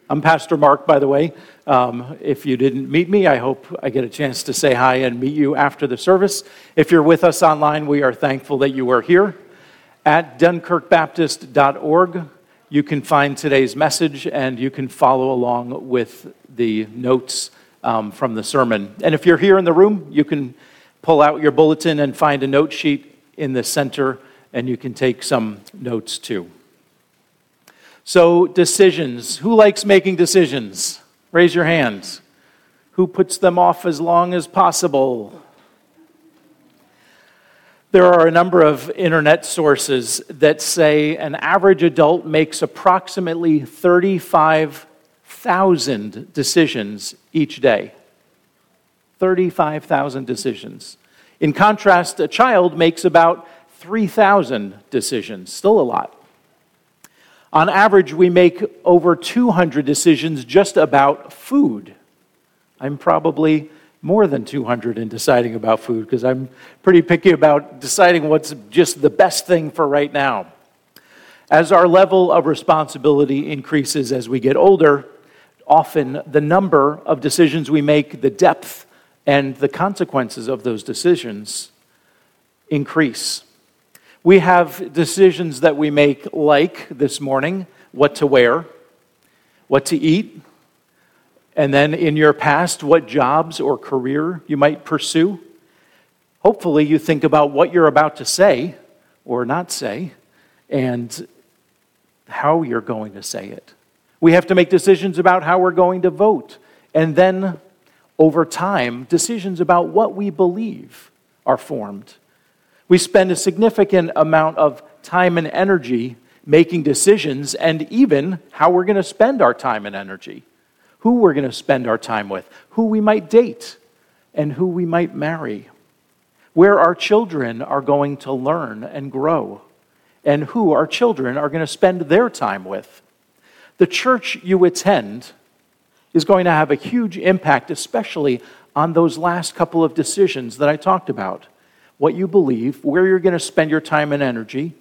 I'm Pastor Mark, by the way. If you didn't meet me, I hope I get a chance to say hi and meet you after the service. If you're with us online, we are thankful that you are here. At dunkirkbaptist.org, you can find today's message and you can follow along with the notes from the sermon. And if you're here in the room, you can pull out your bulletin and find a note sheet in the center, and you can take some notes too. So, decisions. Who likes making decisions? Raise your hands. Who puts them off as long as possible? There are a number of internet sources that say an average adult makes approximately 35,000 decisions each day. 35,000 decisions. In contrast, a child makes about 3,000 decisions. Still a lot. On average, we make over 200 decisions just about food. I'm probably more than 200 in deciding about food because I'm pretty picky about deciding what's just the best thing for right now. As our level of responsibility increases as we get older, often the number of decisions we make, the depth, and the consequences of those decisions increase. We have decisions that we make, like this morning, what to wear, what to eat, and then in your past, what jobs or career you might pursue. Hopefully you think about what you're about to say or not say and how you're going to say it. We have to make decisions about how we're going to vote, and then over time, decisions about what we believe are formed. We spend a significant amount of time and energy making decisions, and even how we're going to spend our time and energy, who we're going to spend our time with, who we might date, and who we might marry, where our children are going to learn and grow, and who our children are going to spend their time with. The church you attend is going to have a huge impact, especially on those last couple of decisions that I talked about. What you believe, where you're going to spend your time and energy,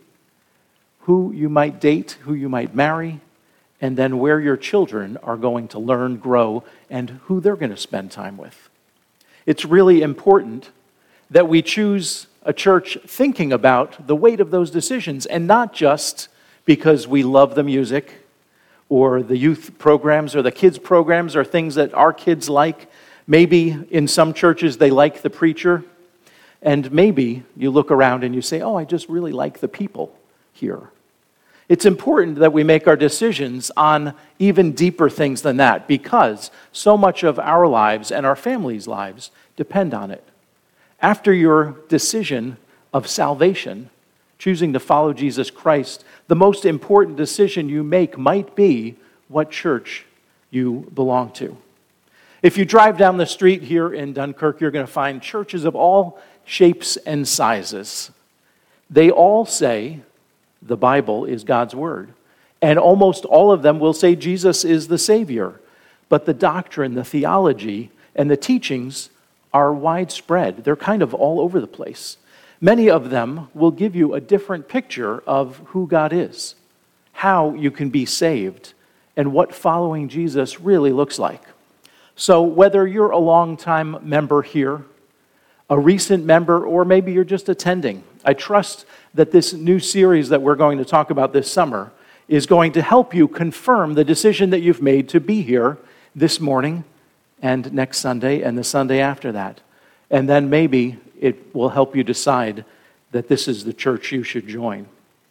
who you might date, who you might marry, and then where your children are going to learn, grow, and who they're going to spend time with. It's really important that we choose a church thinking about the weight of those decisions, and not just because we love the music or the youth programs or the kids programs or things that our kids like. Maybe in some churches they like the preacher. And maybe you look around and you say, oh, I just really like the people here. It's important that we make our decisions on even deeper things than that, because so much of our lives and our families' lives depend on it. After your decision of salvation, choosing to follow Jesus Christ, the most important decision you make might be what church you belong to. If you drive down the street here in Dunkirk, you're going to find churches of all shapes and sizes. They all say the Bible is God's word. And almost all of them will say Jesus is the Savior. But the doctrine, the theology, and the teachings are widespread. They're kind of all over the place. Many of them will give you a different picture of who God is, how you can be saved, and what following Jesus really looks like. So whether you're a longtime member here, a recent member, or maybe you're just attending, I trust that this new series that we're going to talk about this summer is going to help you confirm the decision that you've made to be here this morning and next Sunday and the Sunday after that. And then maybe it will help you decide that this is the church you should join.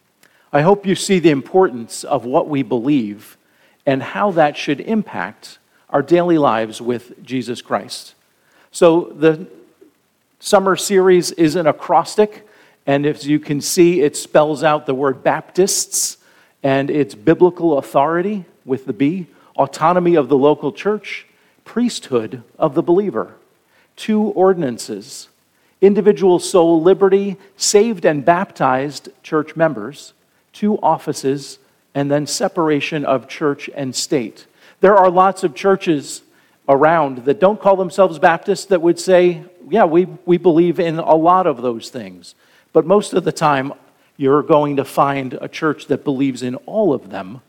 I hope you see the importance of what we believe and how that should impact our daily lives with Jesus Christ. So the summer series is an acrostic, and as you can see, it spells out the word Baptists, and it's biblical authority with the B, autonomy of the local church, priesthood of the believer, 2 ordinances, individual soul liberty, saved and baptized church members, 2 offices, and then separation of church and state. There are lots of churches around that don't call themselves Baptists that would say, yeah, we believe in a lot of those things. But most of the time, you're going to find a church that believes in all of them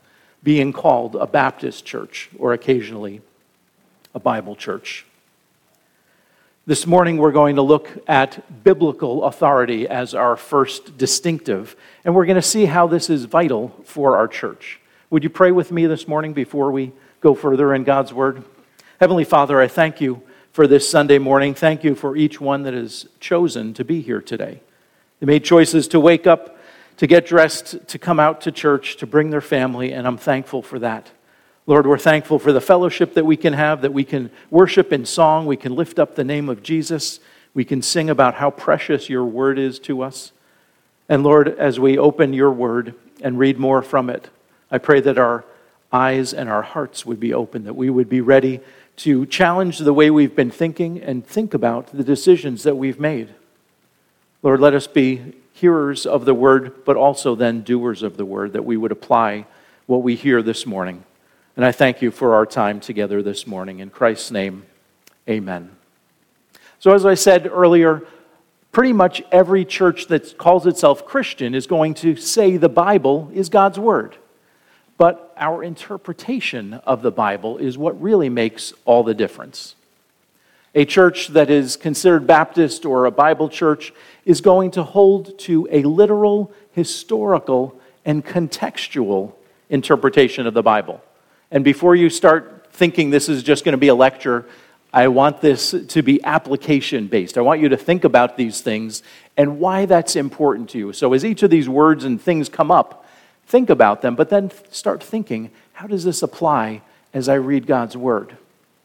being called a Baptist church or occasionally a Bible church. This morning we're going to look at biblical authority as our first distinctive, and we're going to see how this is vital for our church. Would you pray with me this morning before we go further in God's Word? Heavenly Father, I thank you for this Sunday morning. Thank you for each one that has chosen to be here today. They made choices to wake up, to get dressed, to come out to church, to bring their family, and I'm thankful for that. Lord, we're thankful for the fellowship that we can have, that we can worship in song, we can lift up the name of Jesus, we can sing about how precious your word is to us. And Lord, as we open your word and read more from it, I pray that our eyes and our hearts would be open, that we would be ready to challenge the way we've been thinking and think about the decisions that we've made. Lord, let us be hearers of the word, but also then doers of the word, that we would apply what we hear this morning. And I thank you for our time together this morning. In Christ's name, amen. So as I said earlier, pretty much every church that calls itself Christian is going to say the Bible is God's word. But our interpretation of the Bible is what really makes all the difference. A church that is considered Baptist or a Bible church is going to hold to a literal, historical, and contextual interpretation of the Bible. And before you start thinking this is just going to be a lecture, I want this to be application-based. I want you to think about these things and why that's important to you. So as each of these words and things come up, think about them, but then start thinking, how does this apply as I read God's word?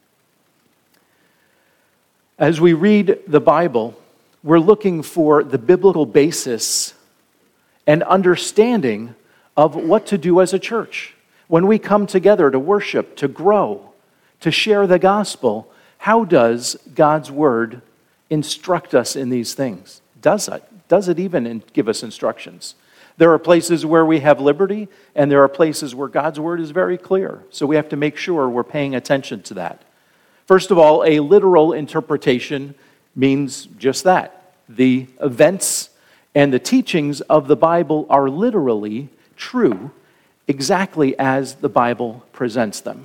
As we read the Bible, we're looking for the biblical basis and understanding of what to do as a church. When we come together to worship, to grow, to share the gospel, how does God's word instruct us in these things? Does it? Does it even give us instructions? There are places where we have liberty, and there are places where God's word is very clear. So we have to make sure we're paying attention to that. First of all, a literal interpretation means just that. The events and the teachings of the Bible are literally true, exactly as the Bible presents them.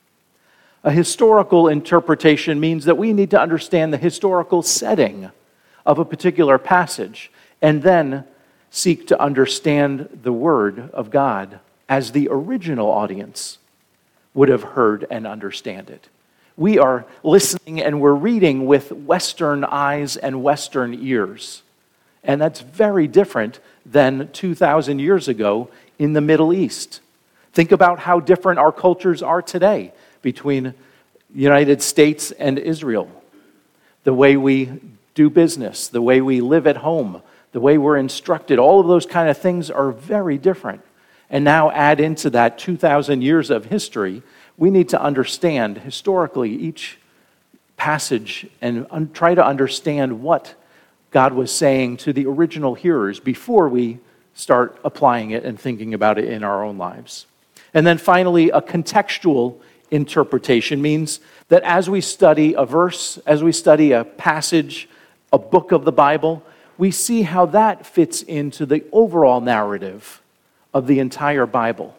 A historical interpretation means that we need to understand the historical setting of a particular passage and then seek to understand the Word of God as the original audience would have heard and understand it. We are listening and we're reading with Western eyes and Western ears. And that's very different than 2,000 years ago in the Middle East. Think about how different our cultures are today between the United States and Israel. The way we do business, the way we live at home, the way we're instructed, all of those kind of things are very different. And now add into that 2,000 years of history, we need to understand historically each passage and try to understand what God was saying to the original hearers before we start applying it and thinking about it in our own lives. And then finally, a contextual interpretation means that as we study a verse, as we study a passage, a book of the Bible, we see how that fits into the overall narrative of the entire Bible.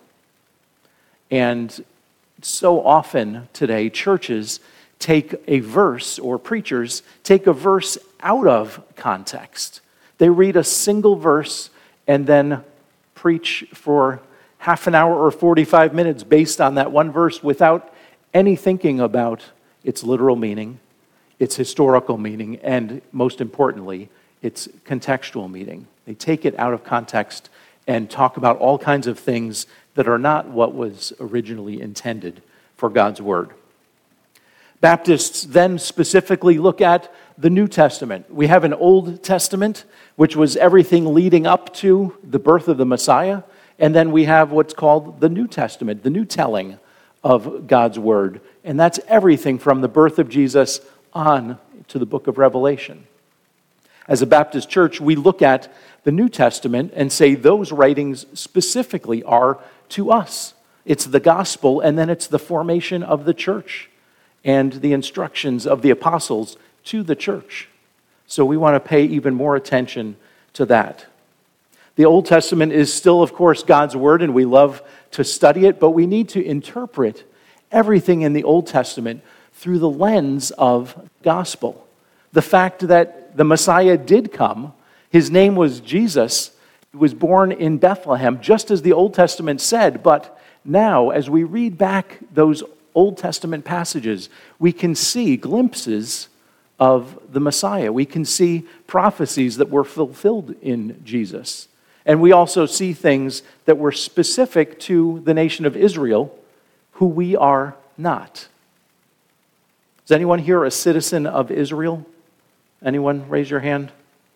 And so often today, churches take a verse, or preachers take a verse out of context. They read a single verse and then preach for half an hour or 45 minutes based on that one verse without any thinking about its literal meaning, its historical meaning, and most importantly, its contextual meaning. They take it out of context and talk about all kinds of things that are not what was originally intended for God's word. Baptists then specifically look at the New Testament. We have an Old Testament, which was everything leading up to the birth of the Messiah, and then we have what's called the New Testament, the new telling of God's word, and that's everything from the birth of Jesus on to the book of Revelation. As a Baptist church, we look at the New Testament and say those writings specifically are to us. It's the gospel, and then it's the formation of the church and the instructions of the apostles to the church. So we want to pay even more attention to that. The Old Testament is still, of course, God's word, and we love to study it, but we need to interpret everything in the Old Testament through the lens of gospel. The fact that the Messiah did come, his name was Jesus, he was born in Bethlehem, just as the Old Testament said, but now, as we read back those Old Testament passages, we can see glimpses of the Messiah. We can see prophecies that were fulfilled in Jesus. And we also see things that were specific to the nation of Israel, who we are not. Is anyone here a citizen of Israel? Anyone raise your hand?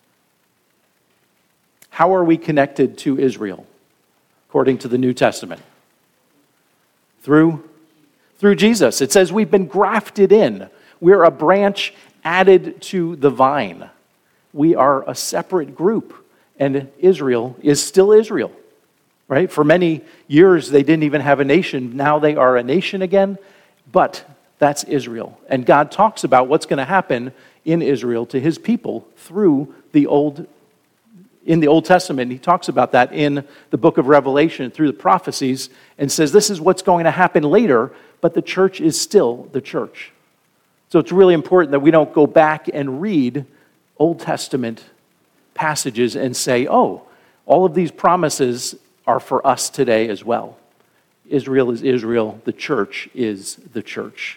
How are we connected to Israel, according to the New Testament? Through Jesus. It says we've been grafted in. We're a branch added to the vine. We are a separate group, and Israel is still Israel, right? For many years, they didn't even have a nation. Now they are a nation again, but that's Israel. And God talks about what's going to happen in Israel to his people through in the Old Testament. He talks about that in the book of Revelation through the prophecies and says this is what's going to happen later, but the church is still the church. So it's really important that we don't go back and read Old Testament passages and say, oh, all of these promises are for us today as well. Israel is Israel, the church is the church.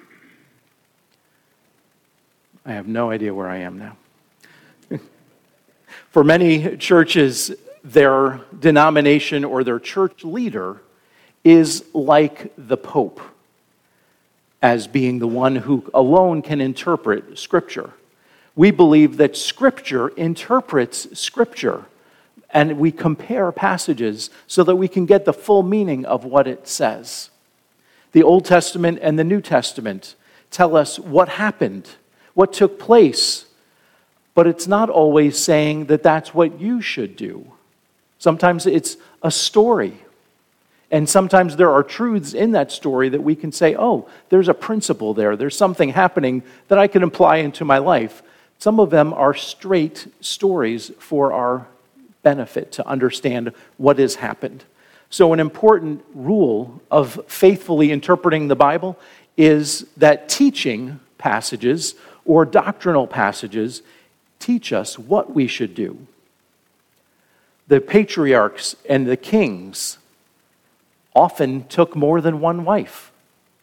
I have no idea where I am now. For many churches, their denomination or their church leader is like the Pope, as being the one who alone can interpret Scripture. We believe that Scripture interprets Scripture, and we compare passages so that we can get the full meaning of what it says. The Old Testament and the New Testament tell us what happened, what took place, but it's not always saying that that's what you should do. Sometimes it's a story. And sometimes there are truths in that story that we can say, oh, there's a principle there. There's something happening that I can apply into my life. Some of them are straight stories for our benefit to understand what has happened. So an important rule of faithfully interpreting the Bible is that teaching passages or doctrinal passages teach us what we should do. The patriarchs and the kings often took more than one wife.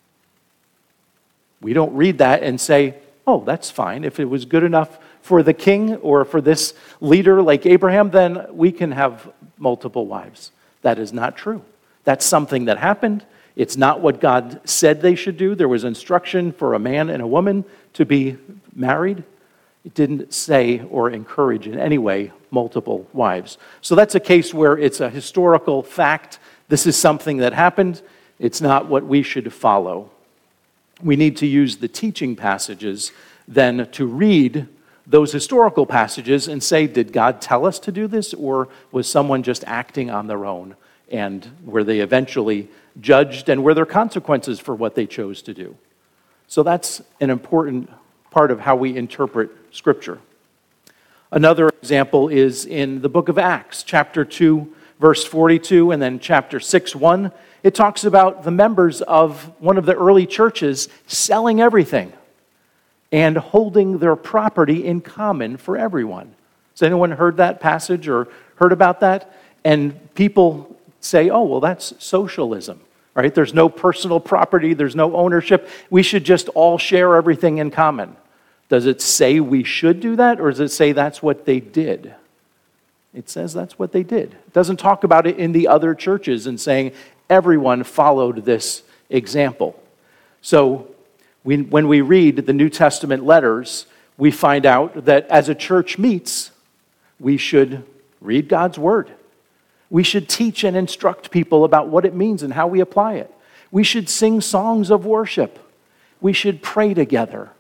We don't read that and say, oh, that's fine. If it was good enough for the king or for this leader like Abraham, then we can have multiple wives. That is not true. That's something that happened. It's not what God said they should do. There was instruction for a man and a woman to be married. It didn't say or encourage in any way multiple wives. So that's a case where it's a historical fact. This is something that happened. It's not what we should follow. We need to use the teaching passages then to read those historical passages and say, did God tell us to do this, or was someone just acting on their own? And were they eventually judged, and were there consequences for what they chose to do? So that's an important part of how we interpret Scripture. Another example is in the book of Acts, chapter 2, verse 42, and then chapter 6, 1. It talks about the members of one of the early churches selling everything and holding their property in common for everyone. Has anyone heard that passage or heard about that? And people say, oh, well, that's socialism, right? There's no personal property, there's no ownership. We should just all share everything in common. Does it say we should do that, or does it say that's what they did? It says that's what they did. It doesn't talk about it in the other churches and saying everyone followed this example. So when we read the New Testament letters, we find out that as a church meets, we should read God's word. We should teach and instruct people about what it means and how we apply it. We should sing songs of worship. We should pray together.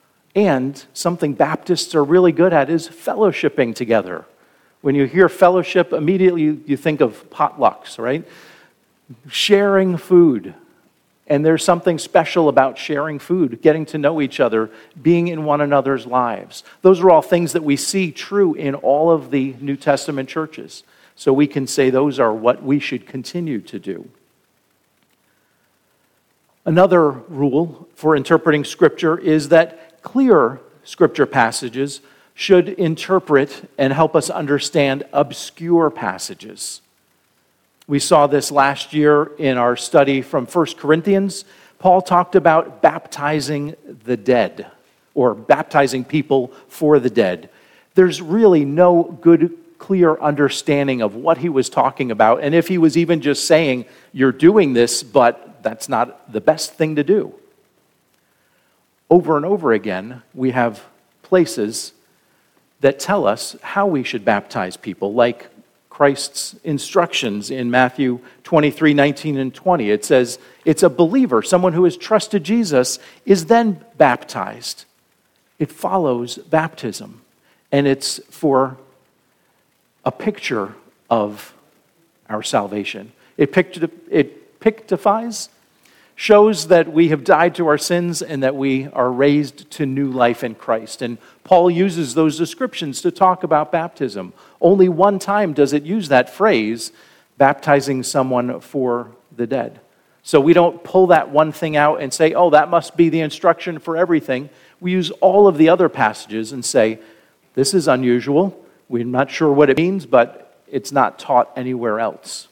And something Baptists are really good at is fellowshipping together. When you hear fellowship, immediately you think of potlucks, right? Sharing food. And there's something special about sharing food, getting to know each other, being in one another's lives. Those are all things that we see true in all of the New Testament churches. So we can say those are what we should continue to do. Another rule for interpreting Scripture is that clear Scripture passages should interpret and help us understand obscure passages. We saw this last year in our study from 1 Corinthians. Paul talked about baptizing the dead, or baptizing people for the dead. There's really no good, clear understanding of what he was talking about, and if he was even just saying, you're doing this, but that's not the best thing to do. Over and over again, we have places that tell us how we should baptize people, like Christ's instructions in Matthew 23, 19, and 20. It says, it's a believer, someone who has trusted Jesus, is then baptized. It follows baptism, and it's for a picture of our salvation. It pictifies, shows that we have died to our sins and that we are raised to new life in Christ. And Paul uses those descriptions to talk about baptism. Only one time does it use that phrase, baptizing someone for the dead. So we don't pull that one thing out and say, oh, that must be the instruction for everything. We use all of the other passages and say, this is unusual. We're not sure what it means, but it's not taught anywhere else.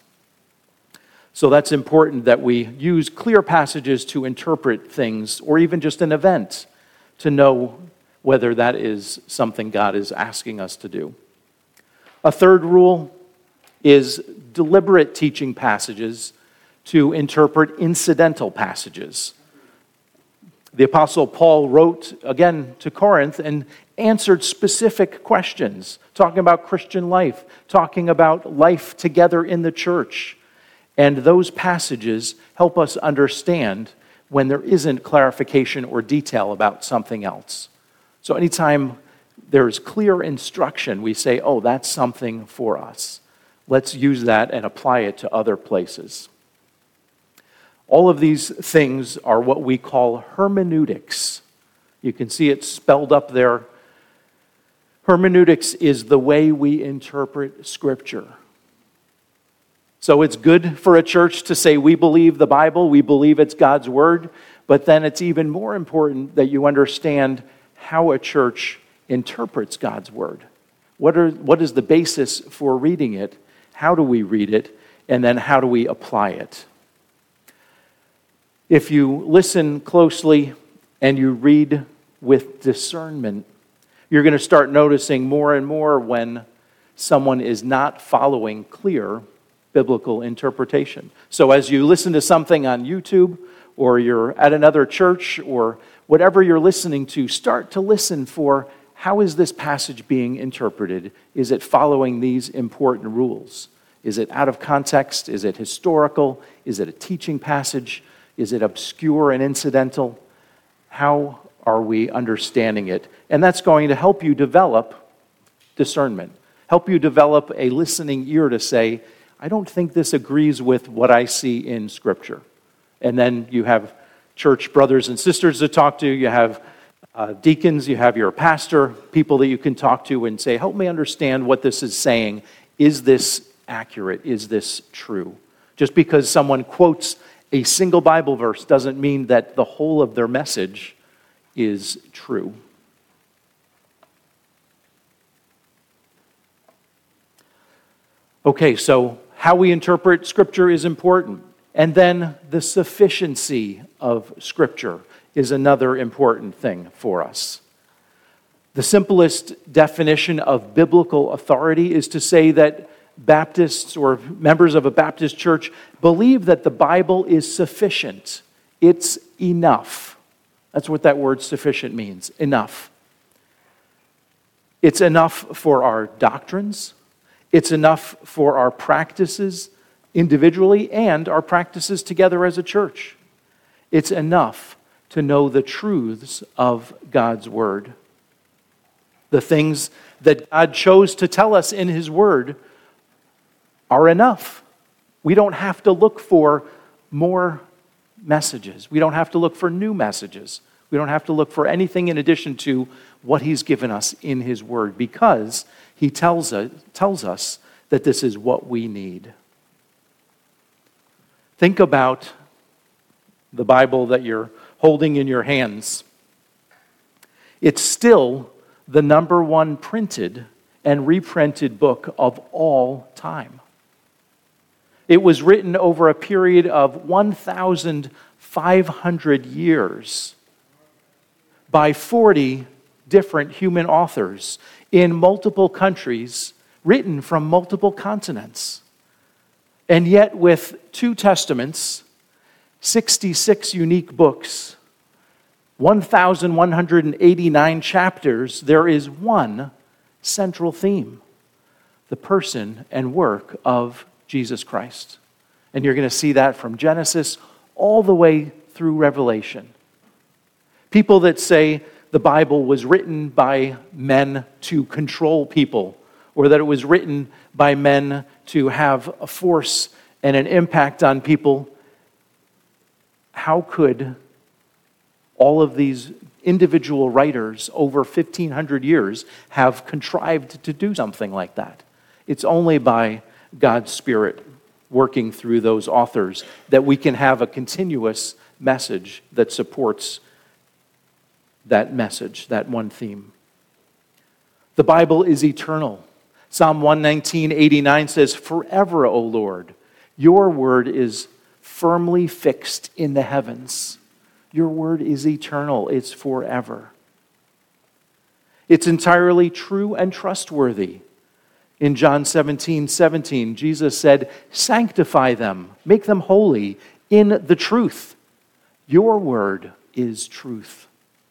So that's important that we use clear passages to interpret things, or even just an event, to know whether that is something God is asking us to do. A third rule is deliberate teaching passages to interpret incidental passages. The Apostle Paul wrote again to Corinth and answered specific questions, talking about Christian life, talking about life together in the church. And those passages help us understand when there isn't clarification or detail about something else. So anytime there is clear instruction, we say, oh, that's something for us. Let's use that and apply it to other places. All of these things are what we call hermeneutics. You can see it spelled up there. Hermeneutics is the way we interpret Scripture. So it's good for a church to say we believe the Bible, we believe it's God's Word, but then it's even more important that you understand how a church interprets God's Word. What is the basis for reading it? How do we read it? And then how do we apply it? If you listen closely and you read with discernment, you're going to start noticing more and more when someone is not following clear biblical interpretation. So as you listen to something on YouTube, or you're at another church, or whatever you're listening to, start to listen for how is this passage being interpreted? Is it following these important rules? Is it out of context? Is it historical? Is it a teaching passage? Is it obscure and incidental? How are we understanding it? And that's going to help you develop discernment, help you develop a listening ear to say, I don't think this agrees with what I see in Scripture. And then you have church brothers and sisters to talk to, you have deacons, you have your pastor, people that you can talk to and say, help me understand what this is saying. Is this accurate? Is this true? Just because someone quotes a single Bible verse doesn't mean that the whole of their message is true. Okay, so how we interpret Scripture is important. And then the sufficiency of Scripture is another important thing for us. The simplest definition of biblical authority is to say that Baptists or members of a Baptist church believe that the Bible is sufficient. It's enough. That's what that word sufficient means, enough. It's enough for our doctrines. It's enough for our practices individually and our practices together as a church. It's enough to know the truths of God's Word. The things that God chose to tell us in His Word are enough. We don't have to look for more messages. We don't have to look for new messages. We don't have to look for anything in addition to what He's given us in His Word, because He tells us that this is what we need. Think about the Bible that you're holding in your hands. It's still the number one printed and reprinted book of all time. It was written over a period of 1,500 years by 40 different human authors in multiple countries, written from multiple continents. And yet, with 2 testaments, 66 unique books, 1,189 chapters, there is one central theme: the person and work of Jesus Christ. And you're going to see that from Genesis all the way through Revelation. People that say the Bible was written by men to control people, or that it was written by men to have a force and an impact on people, how could all of these individual writers over 1,500 years have contrived to do something like that? It's only by God's Spirit working through those authors that we can have a continuous message that supports that message, that one theme. The Bible is eternal. Psalm 119:89 says, "Forever, O Lord, your word is firmly fixed in the heavens." Your word is eternal. It's forever. It's entirely true and trustworthy. In John 17:17, Jesus said, "Sanctify them, make them holy in the truth. Your word is truth."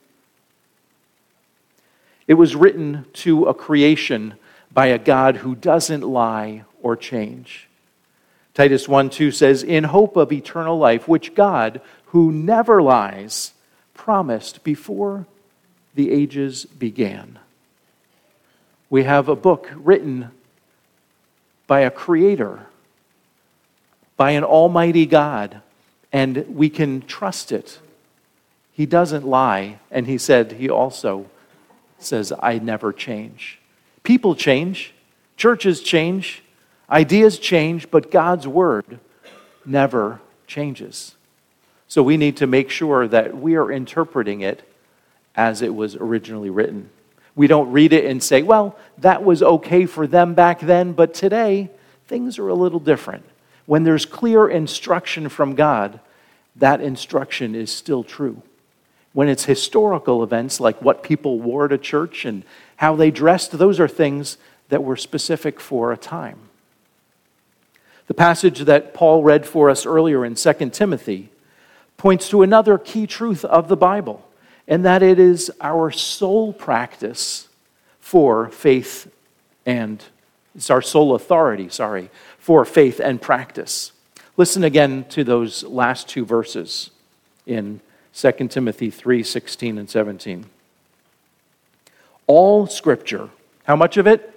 It was written to a creation by a God who doesn't lie or change. Titus 1:2 says, "In hope of eternal life, which God, who never lies, promised before the ages began." We have a book written by a creator, by an almighty God, and we can trust it. He doesn't lie, and he also says, "I never change." People change, churches change, ideas change, but God's word never changes. So we need to make sure that we are interpreting it as it was originally written. We don't read it and say, well, that was okay for them back then, but today things are a little different. When there's clear instruction from God, that instruction is still true. When it's historical events like what people wore to church and how they dressed, those are things that were specific for a time. The passage that Paul read for us earlier in 2 Timothy points to another key truth of the Bible, and that it is our sole practice for faith and, it's our sole authority, for faith and practice. Listen again to those last 2 verses in 2 Timothy 3:16 and 17. All Scripture, how much of it?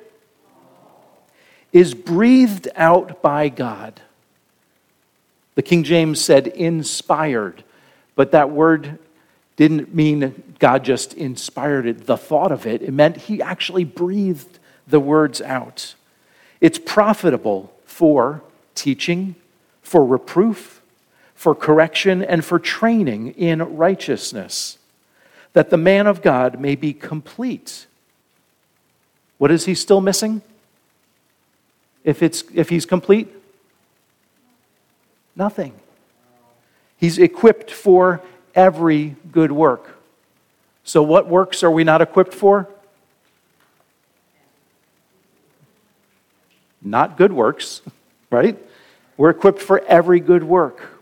Is breathed out by God. The King James said inspired, but that word didn't mean God just inspired it, the thought of it. It meant he actually breathed the words out. It's profitable for teaching, for reproof, for correction, and for training in righteousness, that the man of God may be complete. What is he still missing? If he's complete? Nothing. He's equipped for every good work. So what works are we not equipped for? Not good works, right? We're equipped for every good work.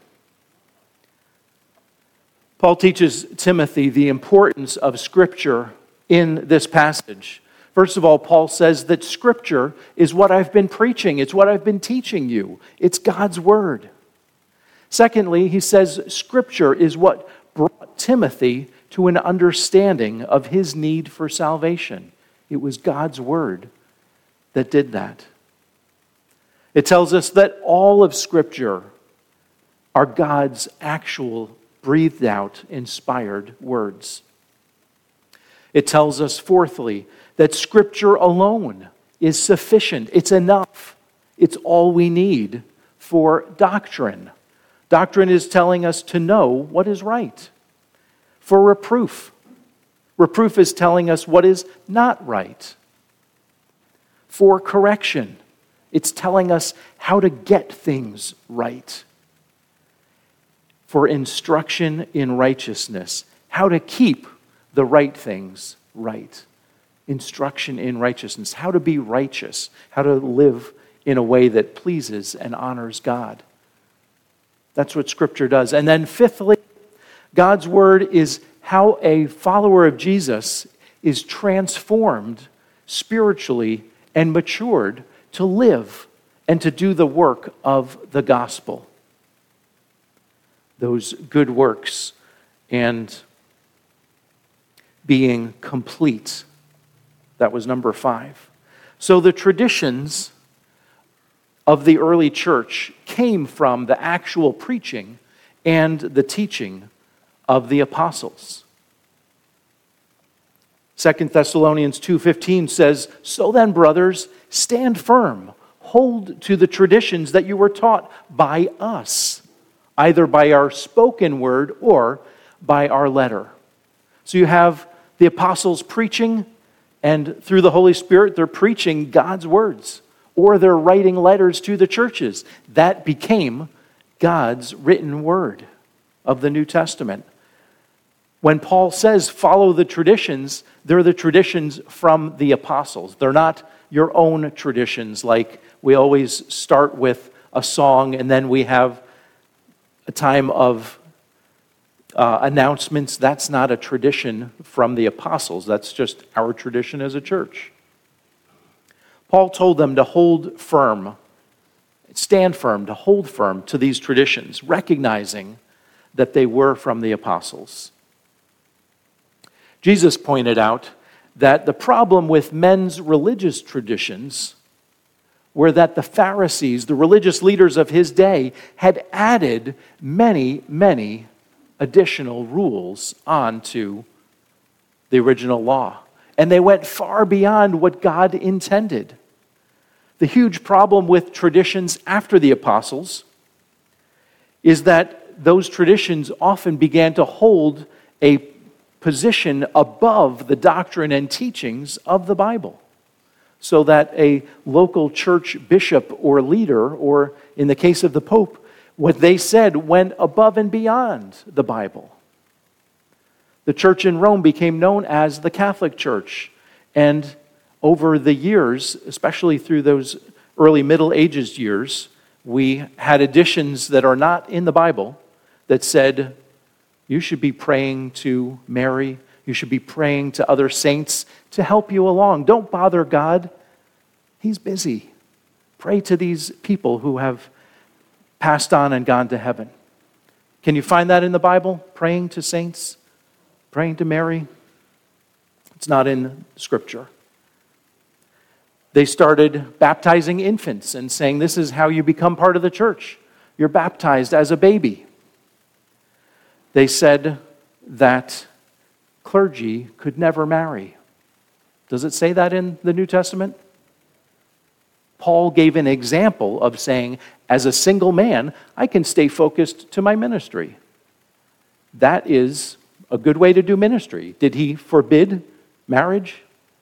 Paul teaches Timothy the importance of Scripture in this passage. First of all, Paul says that Scripture is what I've been preaching. It's what I've been teaching you. It's God's Word. Secondly, he says Scripture is what brought Timothy to an understanding of his need for salvation. It was God's Word that did that. It tells us that all of Scripture are God's actual breathed out, inspired words. It tells us, fourthly, that Scripture alone is sufficient. It's enough. It's all we need for doctrine. Doctrine is telling us to know what is right. For reproof. Reproof is telling us what is not right. For correction. It's telling us how to get things right. For instruction in righteousness. How to keep the right things right. Instruction in righteousness. How to be righteous. How to live in a way that pleases and honors God. That's what Scripture does. And then fifthly, God's Word is how a follower of Jesus is transformed spiritually and matured to live and to do the work of the gospel. Those good works and being complete. That was number 5. So the traditions of the early church came from the actual preaching and the teaching of the apostles. 2 Thessalonians 2:15 says, "So then, brothers, stand firm, hold to the traditions that you were taught by us, either by our spoken word or by our letter." So you have the apostles preaching, and through the Holy Spirit, they're preaching God's words, or they're writing letters to the churches. That became God's written word of the New Testament. When Paul says, follow the traditions, they're the traditions from the apostles. They're not your own traditions, like we always start with a song and then we have a time of announcements. That's not a tradition from the apostles. That's just our tradition as a church. Paul told them to hold firm, stand firm, to hold firm to these traditions, recognizing that they were from the apostles. Jesus pointed out that the problem with men's religious traditions were that the Pharisees, the religious leaders of his day, had added many, many additional rules onto the original law. And they went far beyond what God intended. The huge problem with traditions after the apostles is that those traditions often began to hold a position above the doctrine and teachings of the Bible, so that a local church bishop or leader, or in the case of the Pope, what they said went above and beyond the Bible. The church in Rome became known as the Catholic Church, and over the years, especially through those early Middle Ages years, we had additions that are not in the Bible that said, you should be praying to Mary, you should be praying to other saints to help you along. Don't bother God. He's busy. Pray to these people who have passed on and gone to heaven. Can you find that in the Bible? Praying to saints? Praying to Mary? It's not in Scripture. They started baptizing infants and saying, this is how you become part of the church. You're baptized as a baby. They said that clergy could never marry. Does it say that in the New Testament? Paul gave an example of saying, as a single man, I can stay focused to my ministry. That is a good way to do ministry. Did he forbid marriage?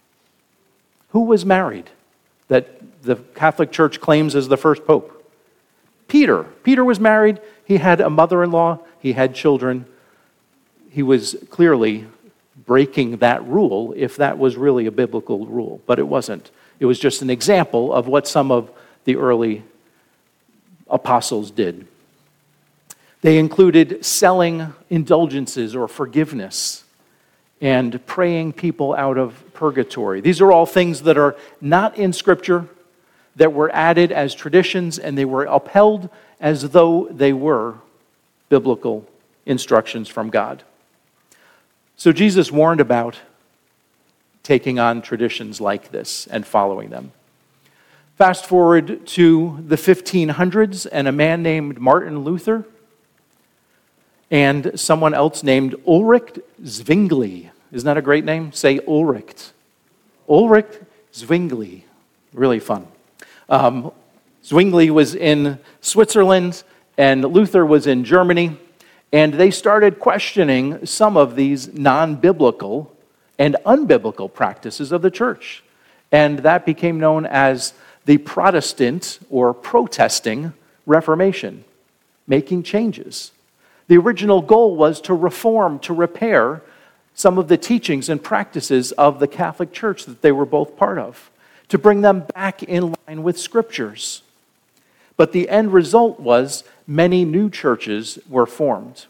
Who was married that the Catholic Church claims as the first pope? Peter. Peter was married. He had a mother-in-law. He had children. He was clearly breaking that rule if that was really a biblical rule, but it wasn't. It was just an example of what some of the early apostles did. They included selling indulgences or forgiveness and praying people out of purgatory. These are all things that are not in Scripture, that were added as traditions, and they were upheld as though they were biblical instructions from God. So Jesus warned about taking on traditions like this and following them. Fast forward to the 1500s, and a man named Martin Luther and someone else named Ulrich Zwingli. Isn't that a great name? Say Ulrich. Ulrich Zwingli. Really fun. Zwingli was in Switzerland, And Luther was in Germany, and they started questioning some of these non-biblical and unbiblical practices of the church. And that became known as the Protestant or protesting Reformation, making changes. The original goal was to reform, to repair some of the teachings and practices of the Catholic Church that they were both part of, to bring them back in line with Scriptures. But the end result was many new churches were formed.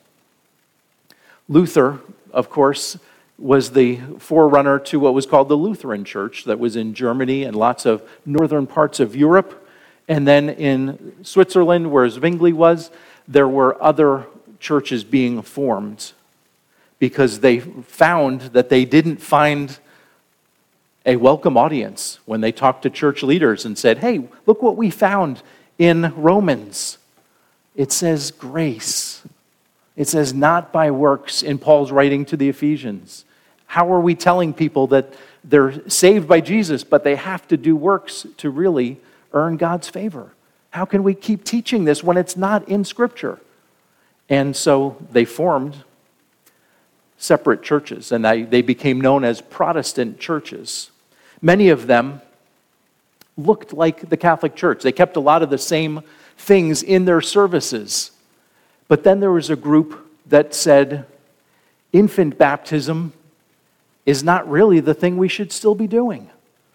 Luther, of course, was the forerunner to what was called the Lutheran Church that was in Germany and lots of northern parts of Europe. And then in Switzerland, where Zwingli was, there were other churches being formed because they found that they didn't find a welcome audience when they talked to church leaders and said, hey, look what we found in Romans. It says grace. It says not by works in Paul's writing to the Ephesians. How are we telling people that they're saved by Jesus, but they have to do works to really earn God's favor? How can we keep teaching this when it's not in Scripture? And so they formed separate churches, and they became known as Protestant churches. Many of them looked like the Catholic Church. They kept a lot of the same things in their services. But then there was a group that said infant baptism is not really the thing we should still be doing.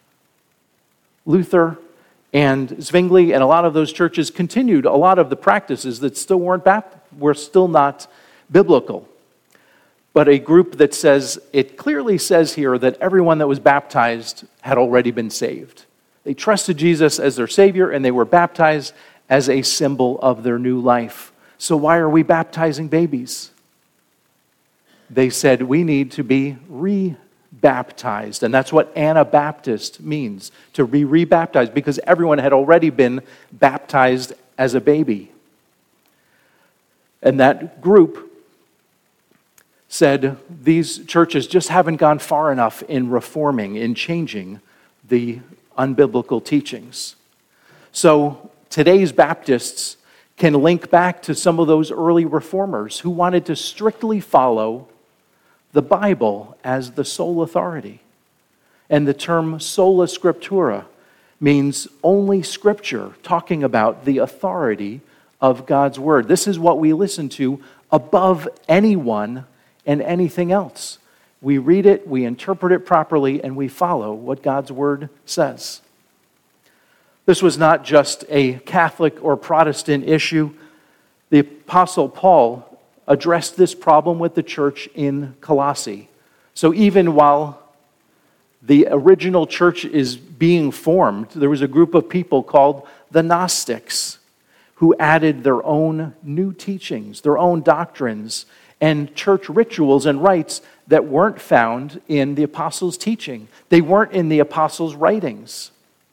Luther and Zwingli and a lot of those churches continued a lot of the practices that still were still not biblical. But a group that says, it clearly says here that everyone that was baptized had already been saved. They trusted Jesus as their Savior and they were baptized as a symbol of their new life. So why are we baptizing babies? They said we need to be rebaptized. And that's what Anabaptist means, to be rebaptized, because everyone had already been baptized as a baby. And that group said these churches just haven't gone far enough in reforming, in changing the unbiblical teachings. So today's Baptists can link back to some of those early reformers who wanted to strictly follow the Bible as the sole authority. And the term sola scriptura means only Scripture, talking about the authority of God's Word. This is what we listen to above anyone and anything else. We read it, we interpret it properly, and we follow what God's Word says. This was not just a Catholic or Protestant issue. The Apostle Paul addressed this problem with the church in Colossae. So even while the original church is being formed, there was a group of people called the Gnostics who added their own new teachings, their own doctrines, and church rituals and rites that weren't found in the apostles' teaching. They weren't in the apostles' writings.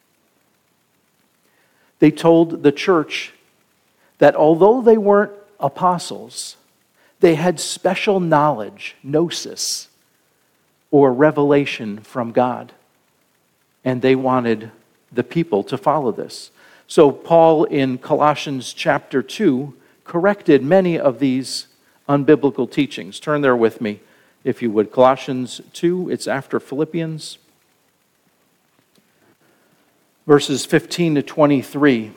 They told the church that although they weren't apostles, they had special knowledge, gnosis, or revelation from God. And they wanted the people to follow this. So Paul in Colossians chapter 2 corrected many of these unbiblical teachings. Turn there with me, if you would. Colossians 2, it's after Philippians. Verses 15 to 23.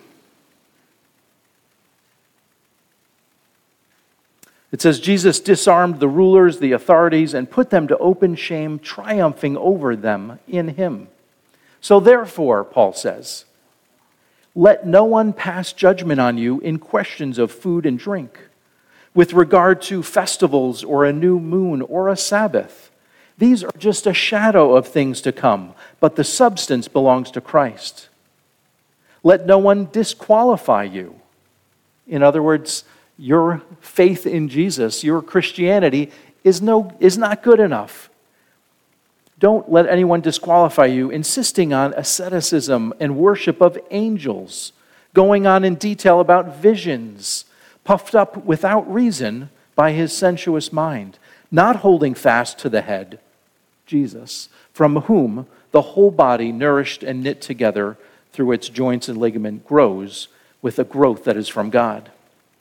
It says, Jesus disarmed the rulers, the authorities, and put them to open shame, triumphing over them in him. So therefore, Paul says, let no one pass judgment on you in questions of food and drink, with regard to festivals or a new moon or a Sabbath. These are just a shadow of things to come, but the substance belongs to Christ. Let no one disqualify you. In other words, your faith in Jesus, your Christianity, is not good enough. Don't let anyone disqualify you, insisting on asceticism and worship of angels, going on in detail about visions, puffed up without reason by his sensuous mind, not holding fast to the head, Jesus, from whom the whole body, nourished and knit together through its joints and ligament, grows with a growth that is from God.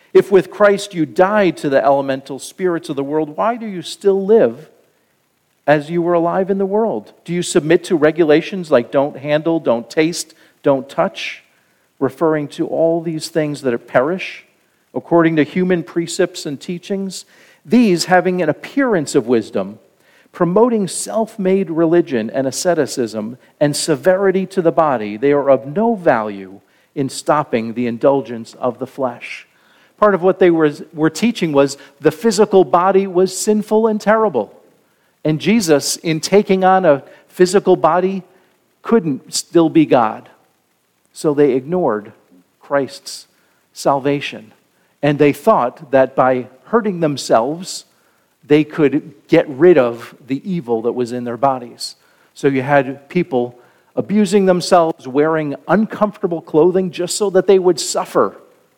If with Christ you died to the elemental spirits of the world, why do you still live as you were alive in the world? Do you submit to regulations like don't handle, don't taste, don't touch, referring to all these things that perish, according to human precepts and teachings? These, having an appearance of wisdom, promoting self-made religion and asceticism and severity to the body, they are of no value in stopping the indulgence of the flesh. Part of what they were teaching was the physical body was sinful and terrible. And Jesus, in taking on a physical body, couldn't still be God. So they ignored Christ's salvation. And they thought that by hurting themselves, they could get rid of the evil that was in their bodies. So you had people abusing themselves, wearing uncomfortable clothing just so that they would suffer.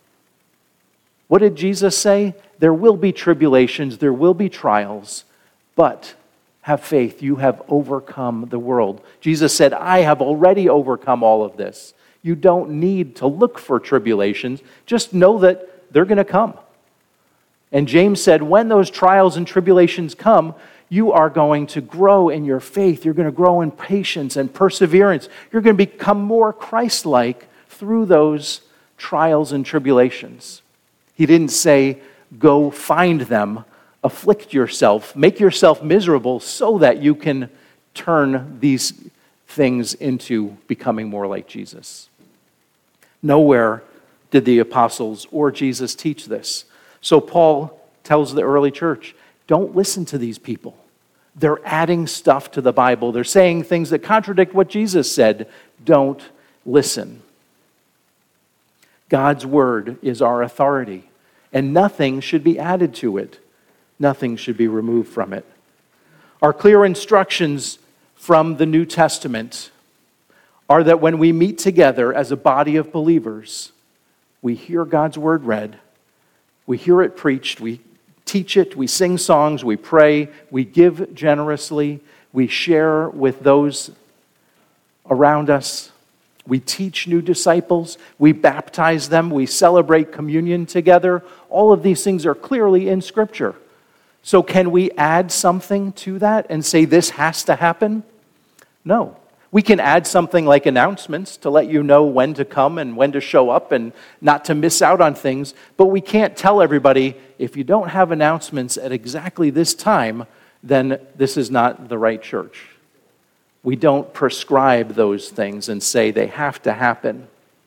What did Jesus say? There will be tribulations, there will be trials, but have faith, you have overcome the world. Jesus said, I have already overcome all of this. You don't need to look for tribulations, just know that they're going to come. And James said, when those trials and tribulations come, you are going to grow in your faith. You're going to grow in patience and perseverance. You're going to become more Christ-like through those trials and tribulations. He didn't say, go find them, afflict yourself, make yourself miserable so that you can turn these things into becoming more like Jesus. Nowhere did the apostles or Jesus teach this. So Paul tells the early church, don't listen to these people. They're adding stuff to the Bible. They're saying things that contradict what Jesus said. Don't listen. God's word is our authority, and nothing should be added to it. Nothing should be removed from it. Our clear instructions from the New Testament are that when we meet together as a body of believers, we hear God's word read, we hear it preached, we teach it, we sing songs, we pray, we give generously, we share with those around us, we teach new disciples, we baptize them, we celebrate communion together. All of these things are clearly in Scripture. So can we add something to that and say this has to happen? No. We can add something like announcements to let you know when to come and when to show up and not to miss out on things. But we can't tell everybody, if you don't have announcements at exactly this time, then this is not the right church. We don't prescribe those things and say they have to happen.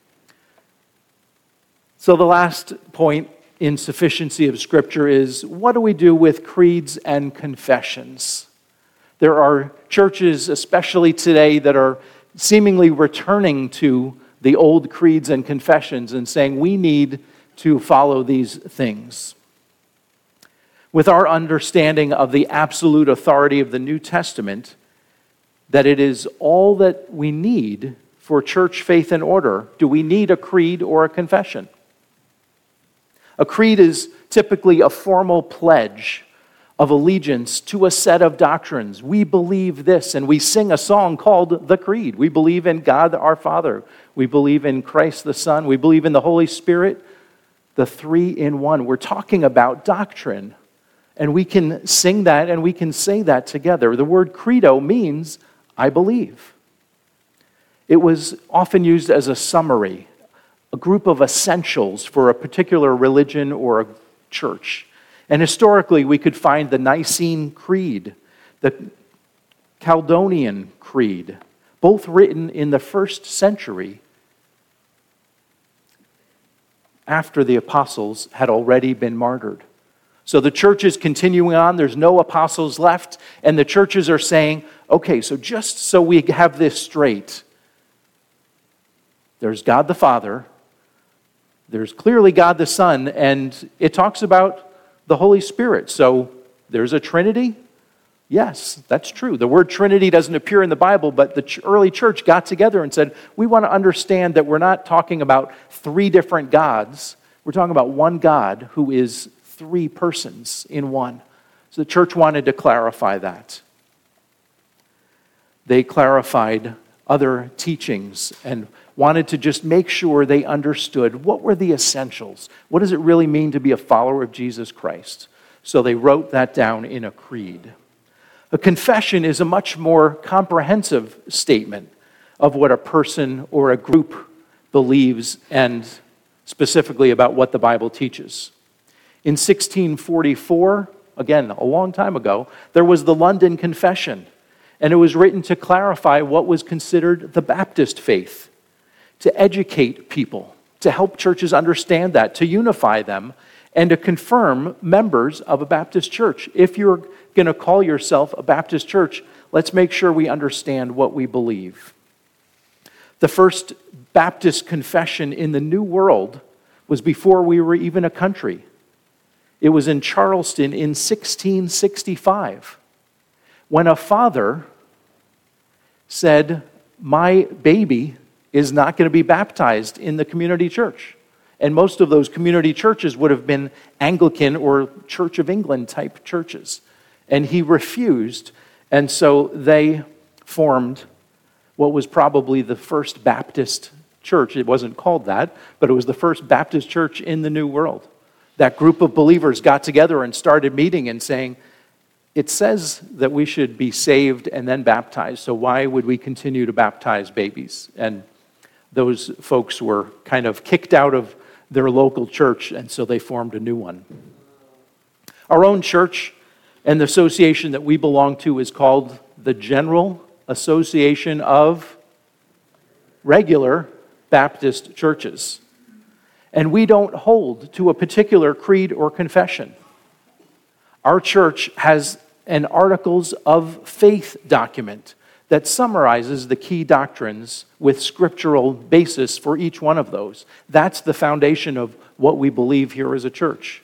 So the last point in sufficiency of Scripture is, what do we do with creeds and confessions? There are churches, especially today, that are seemingly returning to the old creeds and confessions and saying we need to follow these things. With our understanding of the absolute authority of the New Testament, that it is all that we need for church faith and order, do we need a creed or a confession? A creed is typically a formal pledge of allegiance to a set of doctrines. We believe this, and we sing a song called the Creed. We believe in God our Father. We believe in Christ the Son. We believe in the Holy Spirit, the three in one. We're talking about doctrine, and we can sing that and we can say that together. The word credo means I believe. It was often used as a summary, a group of essentials for a particular religion or a church. And historically, we could find the Nicene Creed, the Chalcedonian Creed, both written in the first century after the apostles had already been martyred. So the church is continuing on, there's no apostles left, and the churches are saying, okay, so just so we have this straight, there's God the Father, there's clearly God the Son, and it talks about the Holy Spirit. So there's a Trinity? Yes, that's true. The word Trinity doesn't appear in the Bible, but the early church got together and said, we want to understand that we're not talking about three different gods. We're talking about one God who is three persons in one. So the church wanted to clarify that. They clarified other teachings and wanted to just make sure they understood what were the essentials. What does it really mean to be a follower of Jesus Christ? So they wrote that down in a creed. A confession is a much more comprehensive statement of what a person or a group believes and specifically about what the Bible teaches. In 1644, again, a long time ago, there was the London Confession, and it was written to clarify what was considered the Baptist faith, to educate people, to help churches understand that, to unify them, and to confirm members of a Baptist church. If you're going to call yourself a Baptist church, let's make sure we understand what we believe. The first Baptist confession in the New World was before we were even a country. It was in Charleston in 1665, when a father said, my baby is not going to be baptized in the community church. And most of those community churches would have been Anglican or Church of England type churches. And he refused, and so they formed what was probably the first Baptist church. It wasn't called that, but it was the first Baptist church in the New World. That group of believers got together and started meeting and saying, it says that we should be saved and then baptized, so why would we continue to baptize babies? And those folks were kind of kicked out of their local church, and so they formed a new one. Our own church and the association that we belong to is called the General Association of Regular Baptist Churches. And we don't hold to a particular creed or confession. Our church has an Articles of Faith document that summarizes the key doctrines with scriptural basis for each one of those. That's the foundation of what we believe here as a church.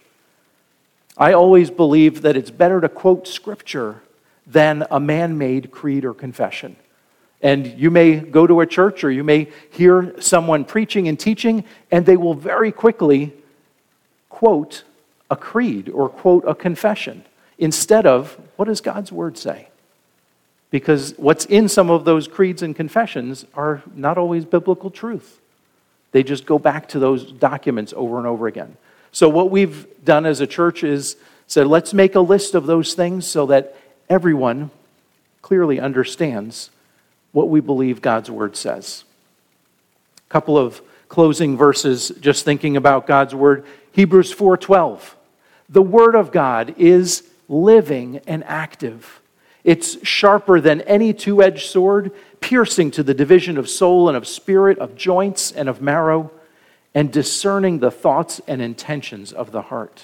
I always believe that it's better to quote scripture than a man-made creed or confession. And you may go to a church or you may hear someone preaching and teaching, and they will very quickly quote a creed or quote a confession instead of, what does God's word say? Because what's in some of those creeds and confessions are not always biblical truth. They just go back to those documents over and over again. So what we've done as a church is said, let's make a list of those things so that everyone clearly understands what we believe God's word says. A couple of closing verses, just thinking about God's word. Hebrews 4:12. The word of God is living and active. It's sharper than any two-edged sword, piercing to the division of soul and of spirit, of joints and of marrow, and discerning the thoughts and intentions of the heart.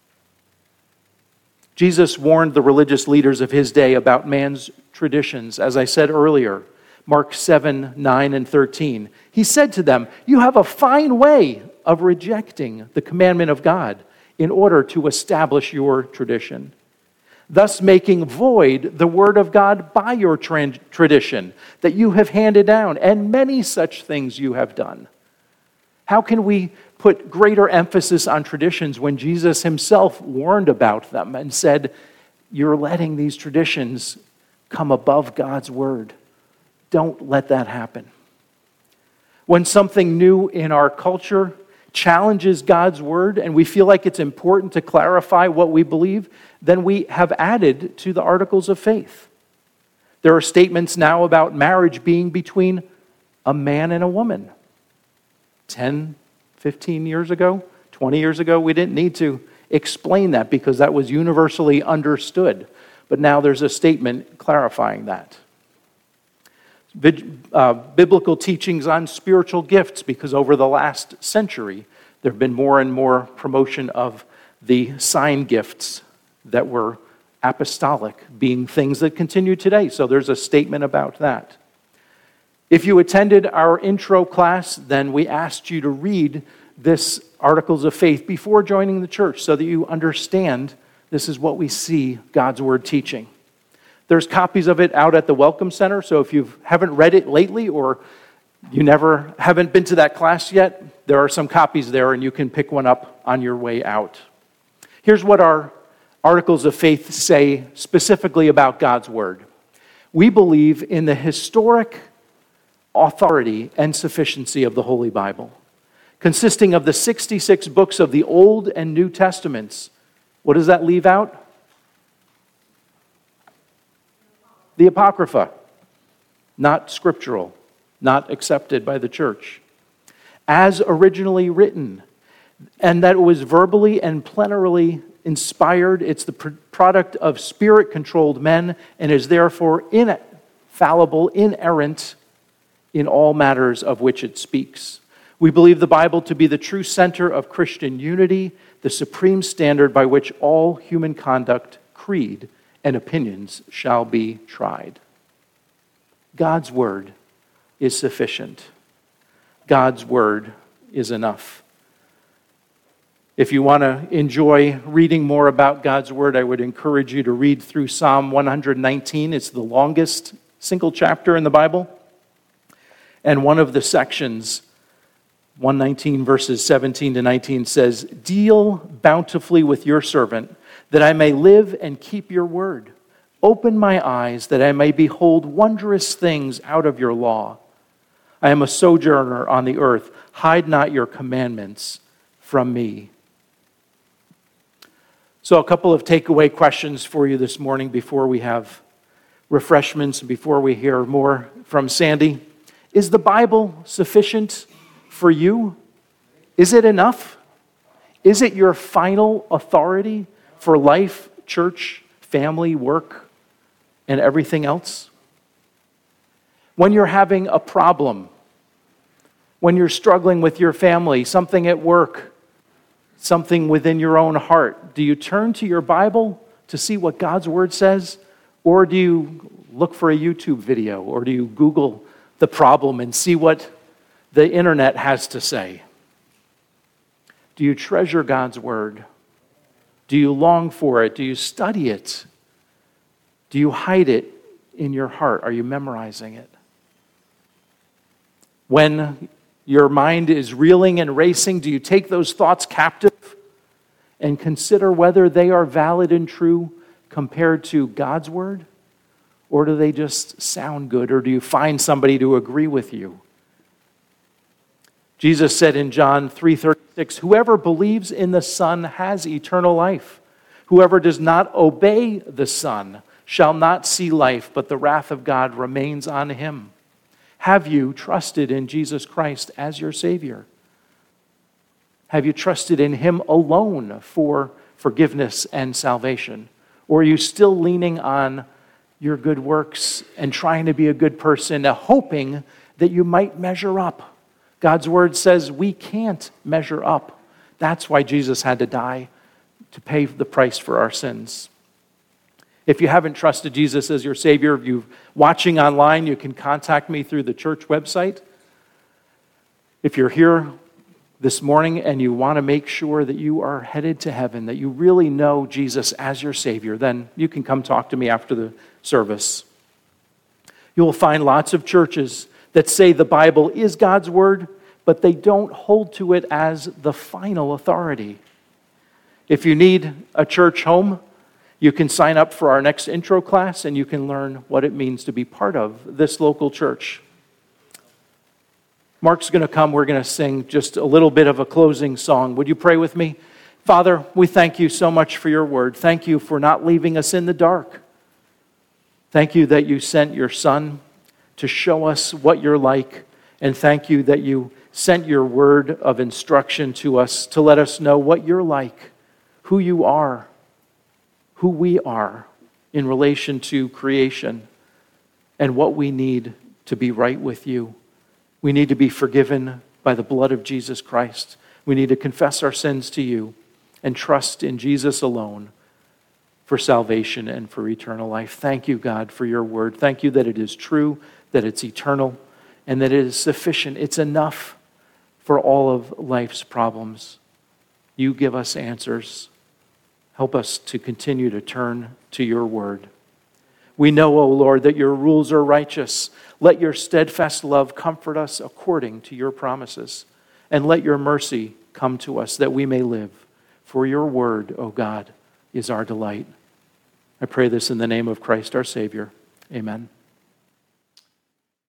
Jesus warned the religious leaders of his day about man's traditions. As I said earlier, Mark 7, 9, and 13. He said to them, you have a fine way of rejecting the commandment of God in order to establish your tradition, thus making void the word of God by your tradition that you have handed down, and many such things you have done. How can we put greater emphasis on traditions when Jesus himself warned about them and said, you're letting these traditions come above God's word? Don't let that happen. When something new in our culture challenges God's word and we feel like it's important to clarify what we believe, then we have added to the Articles of Faith. There are statements now about marriage being between a man and a woman. 10, 15 years ago, 20 years ago, we didn't need to explain that because that was universally understood. But now there's a statement clarifying that. Biblical teachings on spiritual gifts, because over the last century, there have been more and more promotion of the sign gifts that were apostolic, being things that continue today. So there's a statement about that. If you attended our intro class, then we asked you to read this Articles of Faith before joining the church so that you understand this is what we see God's word teaching. There's copies of it out at the Welcome Center, so if you haven't read it lately or you haven't been to that class yet, there are some copies there and you can pick one up on your way out. Here's what our Articles of Faith say specifically about God's word. We believe in the historic authority and sufficiency of the Holy Bible, consisting of the 66 books of the Old and New Testaments. What does that leave out? The Apocrypha, not scriptural, not accepted by the church, as originally written, and that it was verbally and plenarily inspired. It's the product of spirit-controlled men and is therefore infallible, inerrant in all matters of which it speaks. We believe the Bible to be the true center of Christian unity, the supreme standard by which all human conduct, creed, and opinions shall be tried. God's word is sufficient. God's word is enough. If you want to enjoy reading more about God's word, I would encourage you to read through Psalm 119. It's the longest single chapter in the Bible. And one of the sections, 119 verses 17 to 19, says, "Deal bountifully with your servant, that I may live and keep your word. Open my eyes, that I may behold wondrous things out of your law. I am a sojourner on the earth. Hide not your commandments from me." So a couple of takeaway questions for you this morning before we have refreshments, before we hear more from Sandy. Is the Bible sufficient for you? Is it enough? Is it your final authority for life, church, family, work, and everything else? When you're having a problem, when you're struggling with your family, something at work, something within your own heart, do you turn to your Bible to see what God's word says? Or do you look for a YouTube video? Or do you Google the problem and see what the internet has to say? Do you treasure God's word? Do you long for it? Do you study it? Do you hide it in your heart? Are you memorizing it? When your mind is reeling and racing, do you take those thoughts captive and consider whether they are valid and true compared to God's word? Or do they just sound good? Or do you find somebody to agree with you? Jesus said in John 3:36, "Whoever believes in the Son has eternal life. Whoever does not obey the Son shall not see life, but the wrath of God remains on him." Have you trusted in Jesus Christ as your Savior? Have you trusted in Him alone for forgiveness and salvation? Or are you still leaning on your good works and trying to be a good person, hoping that you might measure up? God's word says we can't measure up. That's why Jesus had to die, to pay the price for our sins. If you haven't trusted Jesus as your Savior, if you're watching online, you can contact me through the church website. If you're here this morning and you want to make sure that you are headed to heaven, that you really know Jesus as your Savior, then you can come talk to me after the service. You will find lots of churches that say the Bible is God's word, but they don't hold to it as the final authority. If you need a church home, you can sign up for our next intro class and you can learn what it means to be part of this local church. Mark's going to come. We're going to sing just a little bit of a closing song. Would you pray with me? Father, we thank you so much for your word. Thank you for not leaving us in the dark. Thank you that you sent your Son to show us what you're like. And thank you that you sent your word of instruction to us to let us know what you're like, who you are, who we are in relation to creation, and what we need to be right with you. We need to be forgiven by the blood of Jesus Christ. We need to confess our sins to you and trust in Jesus alone for salvation and for eternal life. Thank you, God, for your word. Thank you that it is true, that it's eternal, and that it is sufficient. It's enough for all of life's problems. You give us answers. Help us to continue to turn to your word. We know, O Lord, that your rules are righteous. Let your steadfast love comfort us according to your promises. And let your mercy come to us that we may live. For your word, O God, is our delight. I pray this in the name of Christ our Savior. Amen.